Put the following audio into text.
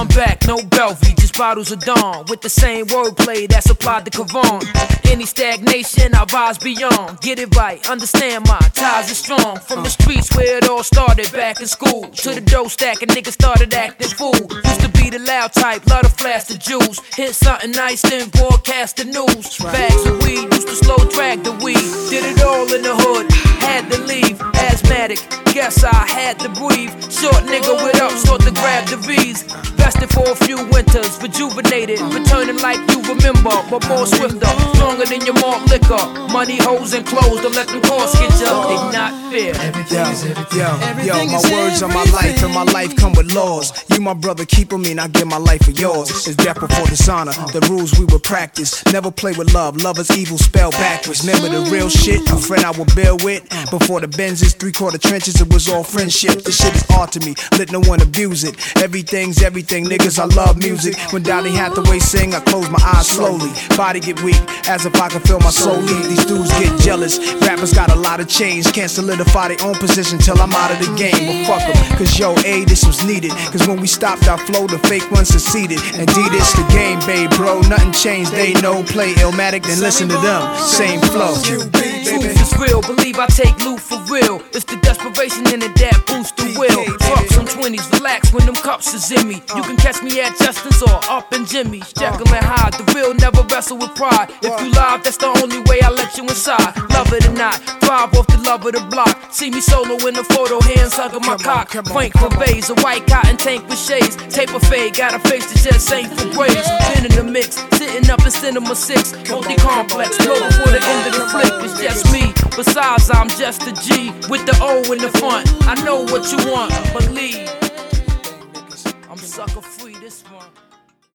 I'm back, no Belvy, just bottles of Dawn, with the same wordplay that's applied to Kavon. Any stagnation, I rise beyond. Get it right, understand my ties are strong. From the streets where it all started back in school, to the dough stacking, niggas started acting fool. Used to be the loud type, love to flash the juice. Hit something nice, then broadcast the news. Bags of weed, used to slow drag the weed. Did it all in the hood, had to leave. Asthmatic, guess I had to breathe. Short nigga with ups, sought to grab the V's. Vested for a few winters, rejuvenated, returning like you remember, but more swifter, stronger than your malt liquor. Money, hoes, and clothes, don't let them costs get you. They not fair. Yo, my words are my life, and my life come with laws. You my brother, keep 'em in, I give my life for yours. It's death before dishonor, the rules we would practice. Never play with love, love is evil spelled backwards. Remember the real shit, a friend I would build with. Before the Benzes, 3/4 trenches, it was all friendship. This shit is art to me, let no one abuse it. Everything's everything, niggas, I love music. When Donny Hathaway sing, I close my eyes slowly. Body get weak, as if I can feel my soul leave. These dudes get jealous, rappers got a lot of change. Can't solidify their own position till I'm out of the game. But fuck 'em, cause yo, this was needed. Cause when we stopped our flow, the fake ones succeeded. Indeed, it's the game, babe, bro, nothing changed. They know, play Illmatic, then listen to them, same flow. Truth is real, believe I take loot for real. It's the desperation in it that boosts the will. Fuck some 20s, relax when them cups is in me. You can catch me at Justin's or up in Jimmy's. Jekyll and Hyde, the real never wrestle with pride. If you live, that's the only way I let you inside. Love it or not, thrive off the love of the block. See me solo in the photo, hands hugging my cock. Frank Furvey's, a white cotton tank with shades. Taper fade, got a face that just ain't for braids. Been in the mix, sitting up in Cinema 6. Multi-complex, blow before the end of the flick. It's just me, besides I'm just a G. With the O in the front, I know what you want, believe. I'm sucker free this one.